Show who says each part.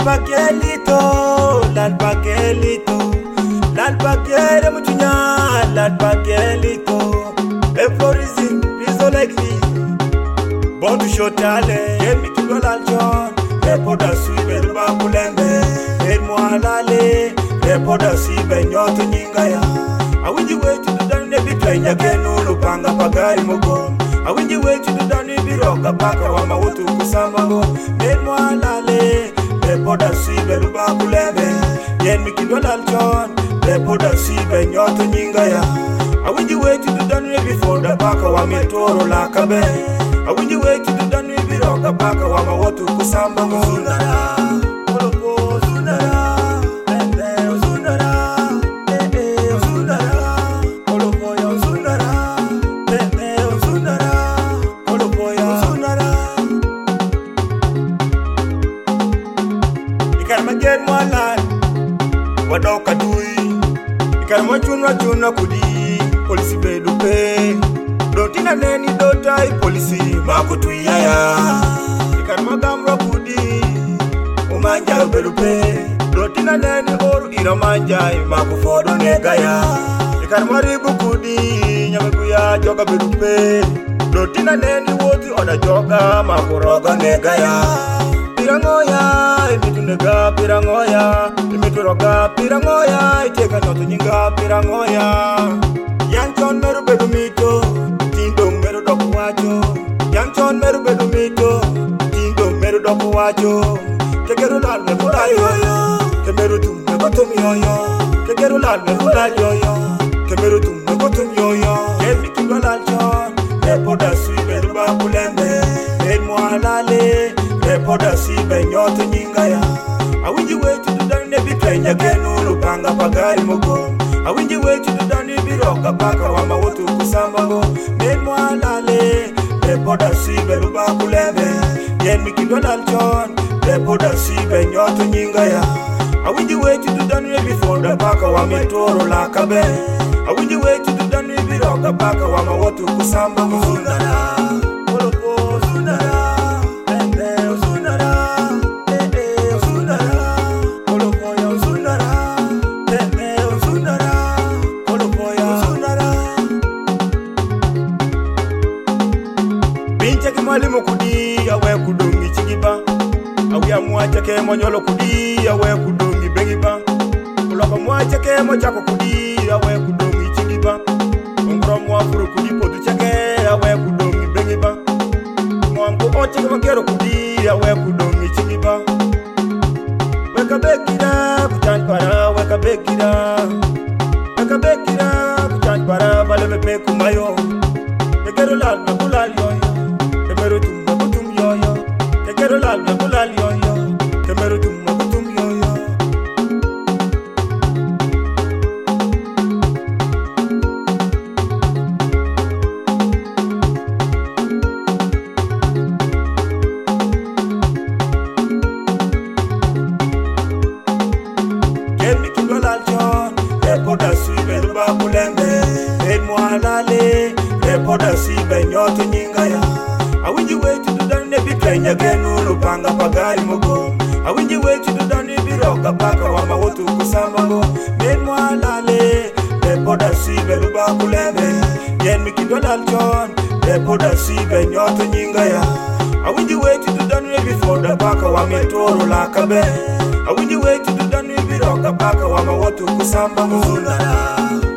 Speaker 1: L'alpagelito, l'alpagelito, l'alpagere mutunya, l'alpagelito. Euphorism, please like me. Born to show talent, get me to go John. Repoda sui beruba kulembe, edmo alale. Repoda si benyoto nyingaya. Awinji way to do done nebi twenya genu lupanga pagari mogom. Awinji way to do done nebi roka paka wama wotu kusamba go. Edmo alale. Repoda si beruba kulembe, yen mi kido John. Repoda si benyoto nyingaya. Awinji way to do done before the baka wa metoro la kabe. Awinji way to do done nebi roka paka wama wotu kusamba go. Sunara, olopo sunara. Get my life, what do I do? You can watch you kudi, policy bedu pay. Don't in any dota, policy, Marco to yaya. You can magam kudi, Umanja bedu pay. Don't in any or Iramanja, Marco for the negaya. You can marry Bukudi, Yamaguya, Joga bedu pay. Don't in any water or the joga, Marco Roga negaya. Pirangoya, imitunega pirangoya, imituroga pirangoya, iteka noto nyinga pirangoya. Yanchon meru bedu mito, tindo meru doku wacho. Yanchon meru bedu mito, tindo meru doku wacho. Kegeru lal me kula yoyo, kemeru tum me kotum yoyo. Kegeru lal me kula yoyo, kemeru tum me kotum yoyo. Yemi kindo lal chon, repoda sui bedu ba kulembe, edmo alale. Repoda si benyoto nyingaya. Awinji way to do done nebi twenya genu lupanga pagari mogom. Awinji way to do done nebi roka paka wama wotu kusamba go. Medmo alale. Repoda si beruba kulembe, yen mi kido John. Repoda si benyoto nyingaya. Awinji way to do done nebi fonda paka wama toro la kabe. Awinji way to do done nebi roka paka wama wotu kusamba go. Sunara, olopo sunara. Mwalimu kudi awe kudungi chigiba, awia mwacha ke monyolo kudi awe kudungi bengiba. Uloko mwacha ke mochako kudi awe kudungi chigiba. Ongro mwafuru kudi podu chake awe kudungi bengiba. Mwangu oche ke magero kudi awe kudungi chigiba. Weka bekira kuchan para weka bekira. Weka bekira kuchan para vale me peku mayo. Tegero lal me kulal yoyo. Kemeru tum makutum yoyo, kekeru lal me kulal yoyo. Kemeru tum makutum yoyo. Get me kindo John, repoda sui beruba kulembe, edmo alale, repoda si benyoto nyingaya. Awinji way to do done nebi twenya genu lupanga pagari mogom. Awinji way to do done nebi roka paka wama wotu kusamba go. Medmo alale, repoda si beruba kulembe, yen mi kido John. Repoda si benyoto nyingaya. Awinji way to do done nebi fonda paka wama toro la kabe. Awinji way to do done nebi roka paka wama wotu kusamba go. Sunara.